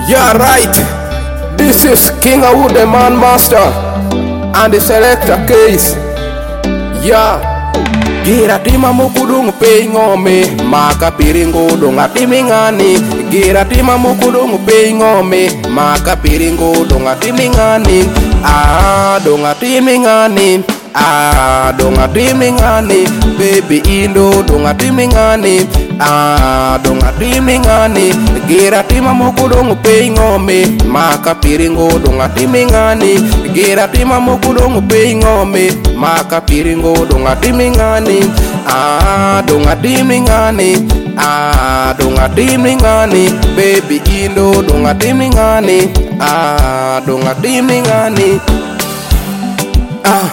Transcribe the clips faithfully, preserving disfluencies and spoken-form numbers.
Yeah, right. This is King Awood, the man master, and the selector case. Yeah. Gira tima mukudung pe ngome, maka piringo dong atimi ngani. Gira tima mukudung pe ngome, maka piringo dong atimi ngani. Ah, dong atimi ngani. Ah, dong atimi ngani. Baby Indo dong atimi ngani. Ah, dong atimi ngani. Gira tima mukudung pe ngome, maka piringo dong atimi ngani. Gira tima mukudung pe ngome, maka piringo dong atimi ngani. Ah, dong atimi ngani. Ah, dong atimi ngani. Baby Indo dong atimi ngani. Ah, dong atimi ngani. Ah,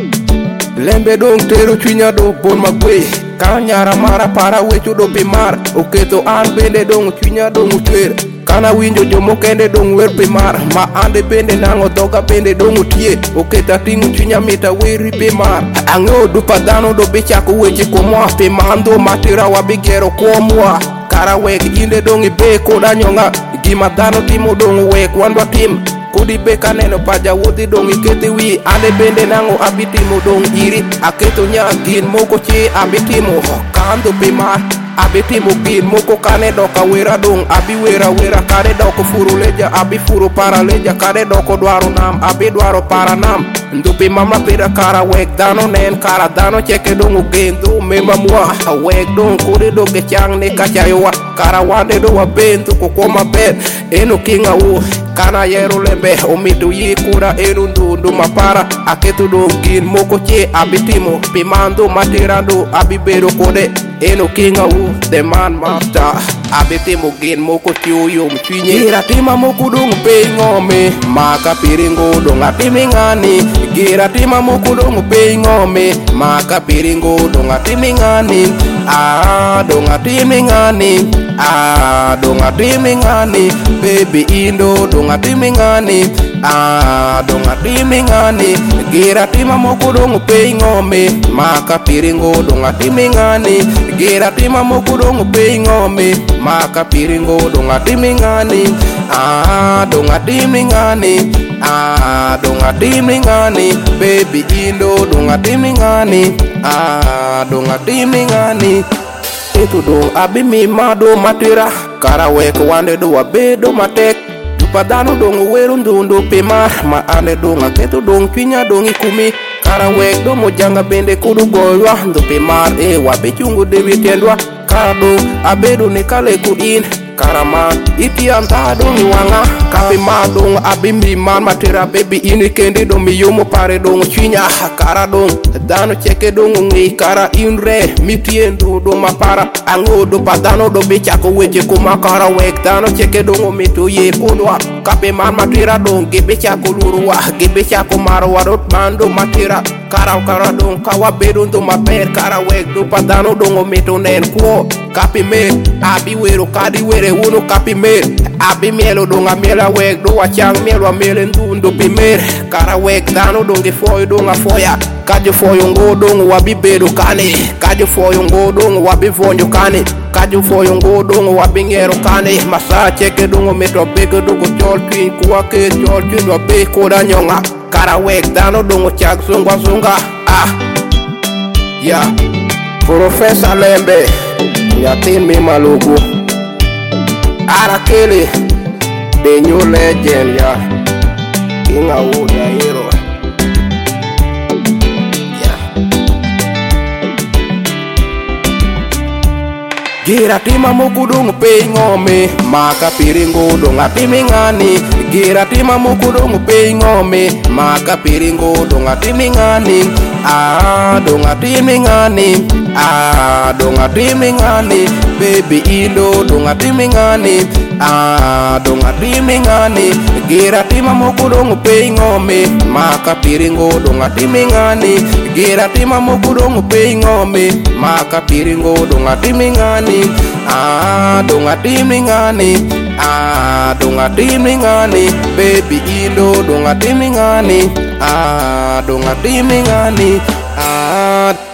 lembe dong tero chunya do bon magwe. Kanyara mara para wecho do pimar. Oketo an bende dong chunya dong utwer. Kana winjo jomo kende dong wer pimar. Ma ande bende nango doga bende dong utie. Oketa tingu chunya mita weri pimar. Ango do padano do bichako weche komwa. Pimando matira wabigero komwa. Kara wek inde dong ibe koda nyonga. Gima dano timo dong wek wandwa tim. Kudi beka neno paja wodi dong ikete wi. Ande bende nango abitimo dong iri. Aketo nyagin moko che abitimo kando pimar. Abitimo gin moko kane doka wera dong. Abi wera wera kare doko furu leja. Abi furu para leja kare doko dwaro nam. Abi dwaro para nam. Ndupi mama pira kara wek dano nen. Kara dano cheke dong ugendo mema mwa. Wek dong kudi doke chang ne kachayowa. Kara wande do wabentu kukoma bed. Eno King Awood kana yero lembe omitu yi kura enu ndundu mapara. Aketu dong gin moko che abitimo pimando matirando abibero kode. Eno King Awood, the man master. Abitimo gin moko tiyo yung chwinye. Gira tima moko dong pe ngome, maka piringo dong atimi ngani. Gira tima moko dong pe ngome, maka piringo dong atimi ngani. Ah, dong atimi ngani. Ah, dong atimi ngani. Baby Indo dong atimi ngani. Ah, dong atimi ngani. Gira tima moko dong pe ngome, maka piringo dong atimi ngani. Gira tima moko dong pe ngome, maka piringo dong atimi ngani. Ah, dong atimi ngani. Ah, dong atimi ngani. Baby Indo dong atimi ngani. Ah, dong atimi ngani. Itu dong abi mi mado matira. Kara wek wande do abedo matek. Padano dong weru ndundu pimar. Ma ane dong aketo dong chwinya dong ikumi. Kara wek do mojanga bende kudu goywa. Ndo pimar e wabe chungu dewi tendwa. Kara dong abedo ne kale kudin. Kara man iti anta dong iwanga. Kapi ma dong abi mi man matira. Baby ini kende dong mi yomo pare dong chwinya. Kara dong dano cheke dong ngi. Kara inre mitiendu dong mapara. Ango do padano do bichako weche kuma. Kara wek dano cheke dong mitu ye kudwa. Kapi man matira dong gibe chako luruwa. Gibe chako marwa dot mando matira. Kara kara dong kawa bedo ndo maper. Kara wek do padano dong mitu nen kuo. Kapi me abi wero kadi were uno kapi me. Abi mielo dong amiela wek do wachang mielo amiele ndundo pimer. Kara wek dano dong gifoyo dong afoya. Kajo foyo ngo dong wabi bedo kane. Kajo foyo ngo dong wabi vonjo kane. Kajo foyo ngo dong wabi ngero kane. Masa cheke dong meto beke dong chol twin kuwa ke chol twin wabe koda nyonga. Kara wek dano dong chak sunga sunga. Ah, yeah. Professor Lembe nyatin mi maluku. Arakele the new legend, yeah. King Awood, the hero. Gira tima moko dong pe ngome, maka piringo dong atimi ngani. Gira tima moko dong pe ngome, maka piringo dong atimi ngani. Ah, dong atimi ngani. Ah, dong atimi ngani. Baby Indo dong atimi ngani. Ah, dong atimi ngani. Gira tima moko dong pe ngome, maka piringo dong atimi ngani. Gira tima moko dong pe ngome, maka piringo dong atimi ngani. Ah, dong atimi ngani. Ah, dong atimi ngani. Baby Indo dong atimi ngani. Ah, dong atimi ngani. Ah,